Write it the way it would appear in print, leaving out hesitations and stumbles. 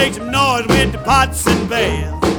make some noise with the pots and pans.